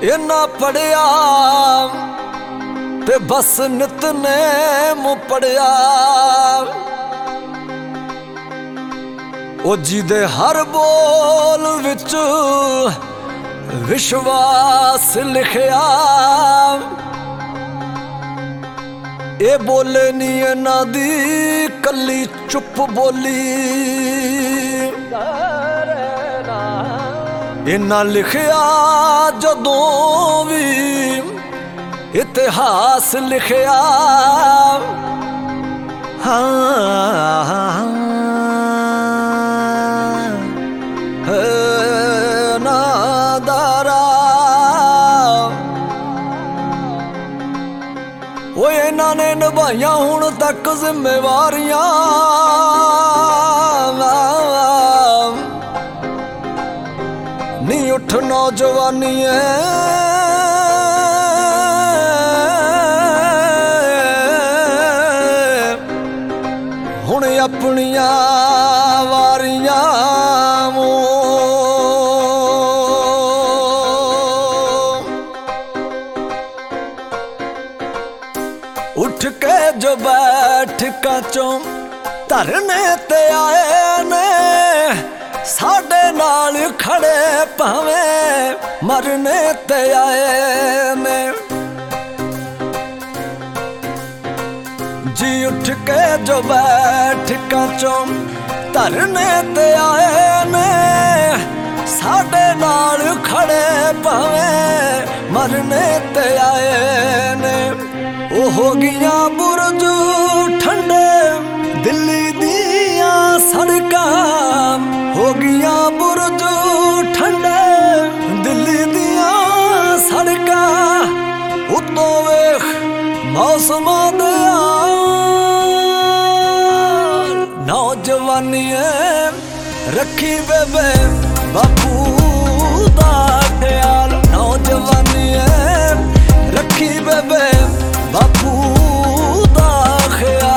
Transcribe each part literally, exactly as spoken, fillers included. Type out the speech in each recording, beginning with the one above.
इन्ना पढ़िया ते बस नितनेम पढ़िया ओ जिदे हर बोल विच विश्वास लिखिया ए बोले नी इन्हां दी कली चुप बोली इन्ना लिखिया जदों भी इतिहास लिखिया हाँ नादारा वो इन्हां ने निभाइया हुण तक जिम्मेवारियां नी उठ नौजवानी हुण अपनिया वारियां उठ के जो बैठ काचों धरने ते आए ने साडे नाल खड़े भावें मरने ते आए ने जी उठ के जो बैठ काचों धरने ते आए ने साडे नाल खड़े भावें मरने ते आए ने ओ हो गया बुरज ठंडे दिल्ली दिया सड़कां हो गया बुरज ठंडे दिल्ली दिया सड़कां उतो वेख मौसम दिया नौजवानी रखी बेबे बापू दा ख्याल नौजवानी रखी बेबे बापू दा ख्याल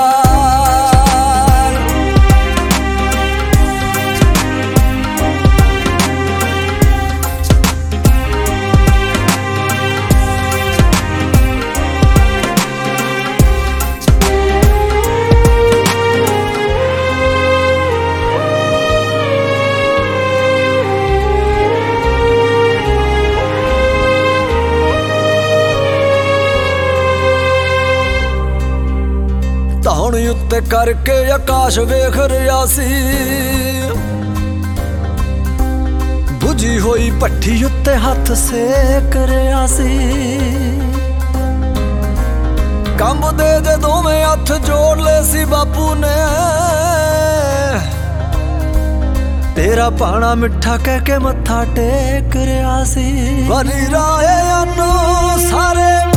धौन उत्ते करके आकाश वेख रहा सी बुझी होई भट्ठी उत्ते हथ सेक रहा सी कंब दे दे दोवें हथ जोड़ ले सी बापू ने तेरा पाना मिठा कह के मत्था टेक रहा सी वरी राए अनु सारे